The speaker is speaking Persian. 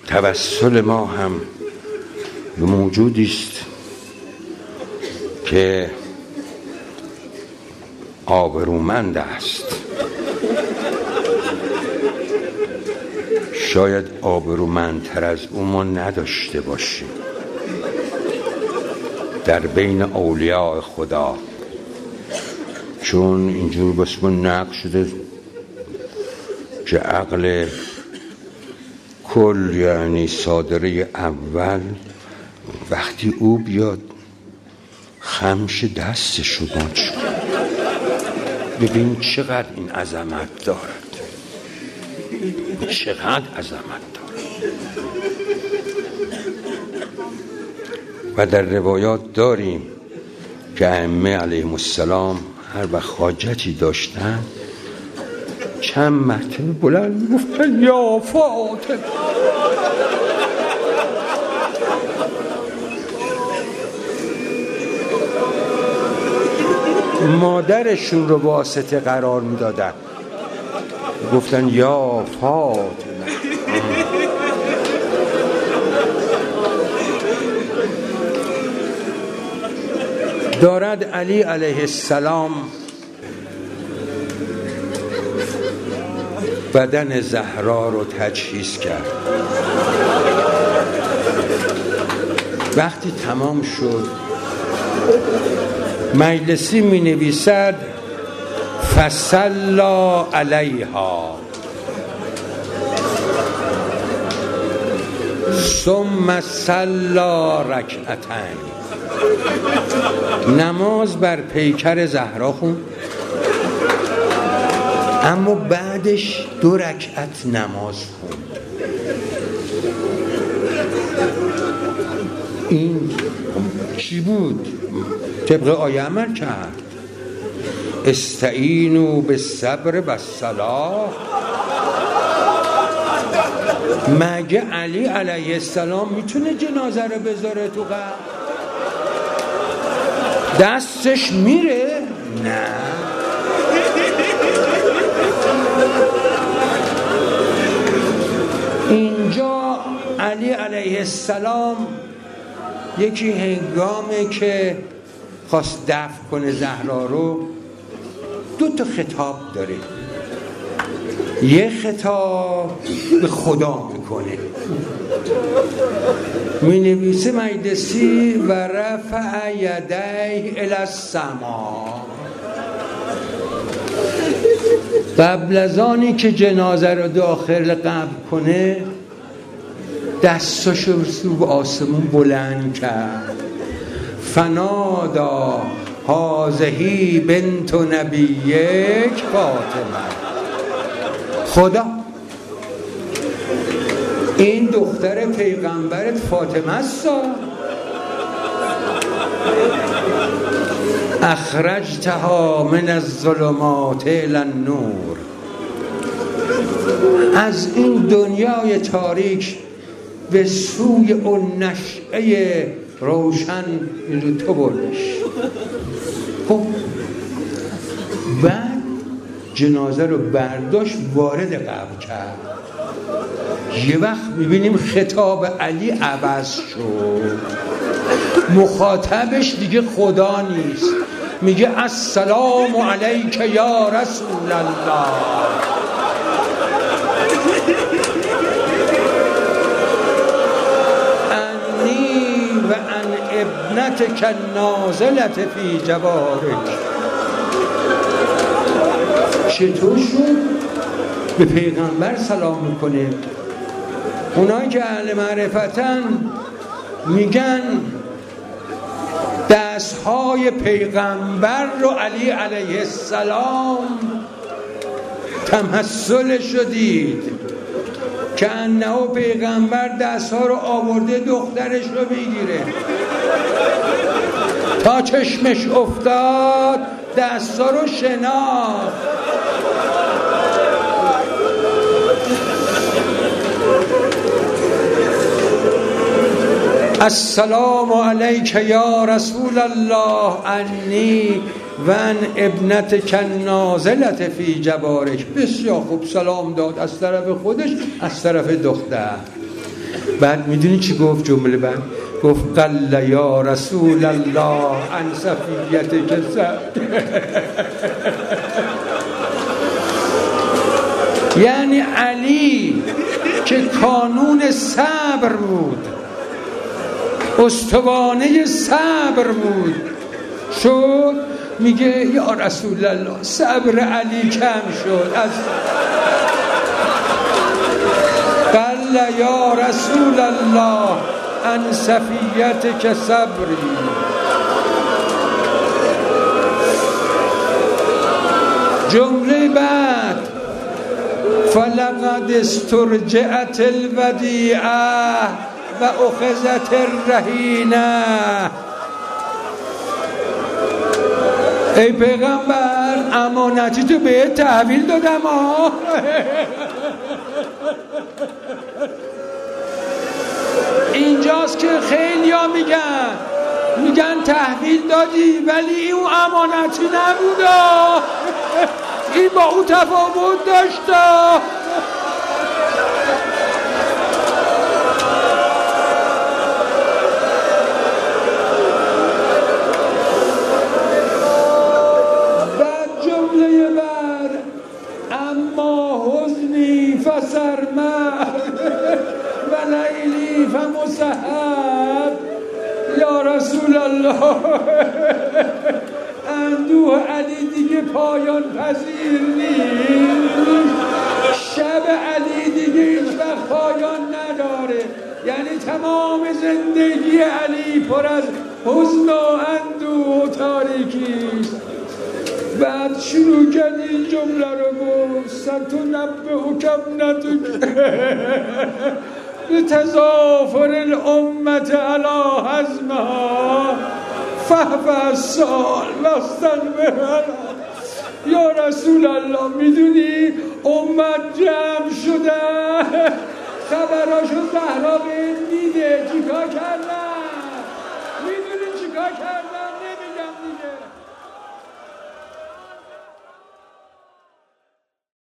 توسل ما هم به موجودی است که آبرومند است. شاید آبرومندتر از او ما نداشته باشیم در بین اولیاء خدا، چون اینجور بس من نقل شده که عقل کل یعنی صادره اول وقتی او بیاد خمش دستشو باچ. ببین چقدر این عظمت دارد، چقدر عظمت دارد. و در روایات داریم که ائمه علیهم السلام هر وقت حاجتی داشتن چند مرتبه بلند میگفتن یا فاطمه. مادرشون رو واسطه قرار میدادن، گفتن یا فاطمه. دارد علی علیه السلام بدن زهرا رو تجهیز کرد. وقتی تمام شد مجلسی می نویسد فصلا علیها ثم صلا رکعتین. نماز بر پیکر زهرا خوند، اما بعدش 2 رکعت نماز خوند. این چی بود؟ طبق آیه عمل کرد. استعینوا بالصبر والصلاة. مگه علی علیه السلام میتونه جنازه رو بذاره تو قبر؟ دستش میره؟ نه. اینجا علی علیه السلام یکی هنگامی که خواست دفن کنه زهرا رو 2 خطاب داره. یه خطاب به خدا میکنه، می نویسه مجلسی و رفع یدیه الی السما. قبل از آنی که جنازه رو داخل قبر کنه دستاشو رو آسمون بلند کرد. فنادا هذه بنت نبیک فاطمه. خدا این دختر پیغمبرت فاطمه است. اخرجتها من الظلمات الی النور. از این دنیای تاریک به سوی اون نشعه روشن تو بردش. خب بعد جنازه رو برداشت وارد قبر کرد. یه وقت میبینیم خطاب علی عوض شد، مخاطبش دیگه خدا نیست، میگه السلام علیک یا رسول الله. انی و ان ابنتک النازلة فی جوارک. چطور شد؟ به پیغمبر سلام میکنه. اونایی که اهل معرفتن میگن دستهای پیغمبر رو علی علیه السلام تمثلش رو دید که انه پیغمبر دستها رو آورده دخترش رو بگیره، تا چشمش افتاد دستها رو شناخت. السلام علیک یا رسول الله انی و ان ابنتک النازلة فی جوارک. بسیار خوب سلام داد از طرف خودش، از طرف دختر. بعد میدونی چی گفت جمله بعد؟ گفت قل یا رسول الله عن صفیت کسب. یعنی علی که کانون صبر بود، استوانه صبر بود، شد میگه یا رسول الله صبر علی کم شد. از قل یا رسول الله عن صفیت که صبری. جمله بعد فلقد استرجعت الودیعه و اخذت الرهینه. ای پیغمبر امانتی تو بهت تحویل دادم ها. اینجاست که خیلی ها میگن تحویل دادی ولی اون امانتی نبود، این با اون تفاوت داشت. بعد جمله بعد اما حزنی فسرمه و لیلی فمسحب. یا رسول الله اندوه علی دیگه پایان پذیر نیست، شب علی دیگه هیچ وقت پایان نداره. یعنی تمام زندگی علی پر از حزن و اندوه و تاریکی است. بعد شروع کرد این جمله رو گفت ستنبئکم نتک بتضافر الامت علی حزمها فهو السال واستغفر. یا رسول الله میدونی امت جمع شده، خبراشو زهرا بهم میده، چیکار کردن؟ میدونی چیکار کردن؟ نمیگم دیگه.